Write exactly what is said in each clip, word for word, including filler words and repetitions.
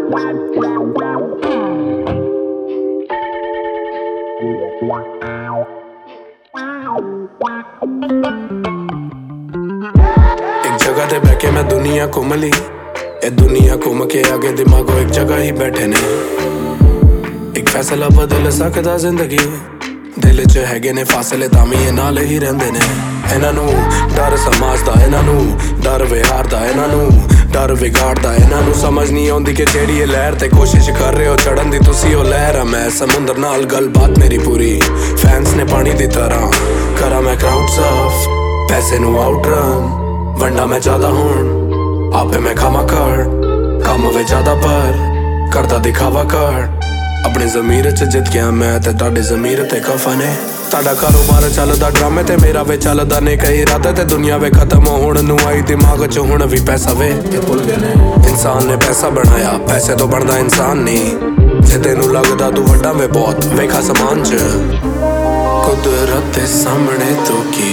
एक जगह ते बैठे मैं दुनिया घूम ली, ए दुनिया घूम के आगे दिमागों एक जगह ही बैठे ने। एक फैसला बदल सकदा जिंदगी, दिल च हैगे ने फासले तामी ये नाल ही रहिंदे ने। इन्हां नूं डर समाज दा, इन्हां नूं डर विहार दा, इन्हां नूं डर विगाड़दा। इन्हां नूं समझ नहीं आउंदी कि जेहड़ी ये लहर ते कोशिश कर रहे हो चढ़न दी तुसी ओ लहर आ। मैं समुंदर नाल गलबात मेरी पूरी, फैंस ने पानी दी तरह करा मैं क्राउड सर्फ, पैसे नूं आउट रन वंडा मैं ज्यादा हुण आपे मैं खावा कर कम वे ज्यादा पर करदा दिखावा कर। अपनी जमीर च जित गया मैं ते तुहाडी जमीर ते खफा ने। तुहाडा कारोबार चलदा ड्रामे ते मेरा वे चलदा ने कई इरादे ते दुनिया वे खत्म होण नूं आई दिमाग च हुण भी पैसा वे भुल गए ने। इंसान ने पैसा बनाया, पैसे तो बनदा इंसान नहीं। जे तेनू लगदा तू वड्डा वे बहुत वेखा समान च कुदरत दे सामने तो की,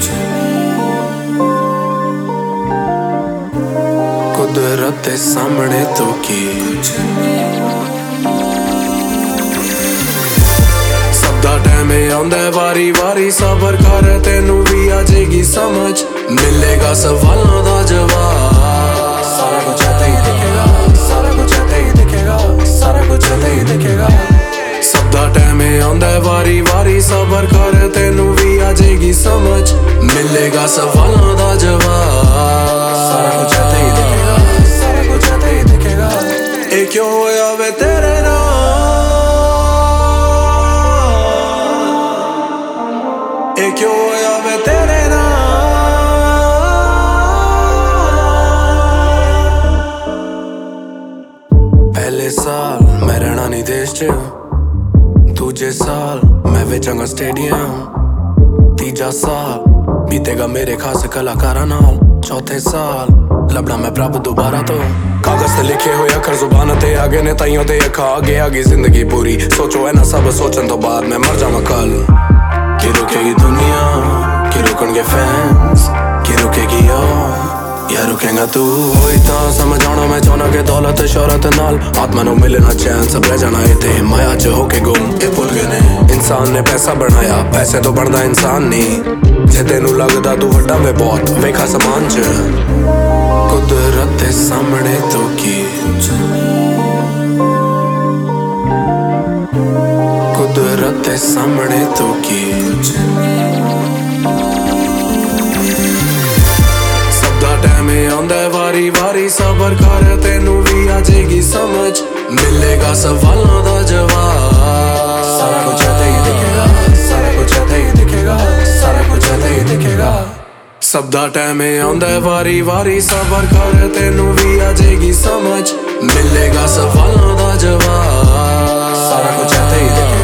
कुदरत दे सामने तो की। सबदा टाइम आंदा वारी वारी सबर कर तेनू भी आ जाएगी समझ, मिलेगा सवालों दा जवाब। सारा कुछ ऐते ही दिखेगा, सारा कुछ ऐते ही दिखेगा, सारा कुछ ऐते ही दिखेगा। सबदा टाइम आंदा वारी वारी सबर कर तेनू भी आ जाएगी समझ, मिलेगा सवालों दा जवाब। सारा कुछ ऐते ही दिखेगा, सारा कुछ ऐते ही दिखेगा। ए क्यों होया वे तेरे नाल, ए क्यों होया वे तेरे नाल। पहले साल मैं रहना नहीं देश च, दूजे साल मैं वेचांगा स्टेडियम, तीजा साल बीतेगा मेरे खास कलाकारां नाल, चौथे साल लभना मैं प्रभ दोबारा तो। कागज ते लिखे होए अखर जुबान ते आगे ने ताइयों ते अखा आगे आगी जिंदगी पूरी। सोचो है ना सब सोचन तो बाद मैं मर जावां कल। कि रुकेगी दुनिया, कि रुकणगे फैंस, कि रुकेगी यार या रुकेगा तू। होई तां समझ आना मैं चाहना कि दौलत शोहरत नाल आत्मा नूं मिलना चैन, सब रह जाना इत्थे माया च होके गुम। ए भुल गए ने इंसान ने पैसा बनाया, पैसे तो बनदा इंसान नहीं। जे तेनू लगदा तू वड्डा वे बहुत वेखा समान च कुदरत दे सामने तो की, कुदरत दे सामने तो की। सबदा टाइम आंदा वारी वारी सबर कर तेनू भी आ जाएगी समझ, मिलेगा सवालों दा जवाब। सारा कुछ ऐते ही दिखेगा, सारा कुछ ऐते ही दिखेगा, सारा कुछ ऐते ही दिखेगा। सबदा टाइम आंदा वारी वारी सबर कर तेनू भी आ जाएगी समझ, मिलेगा सवालों दा जवाब। सारा कुछ ऐते ही दिखेगा।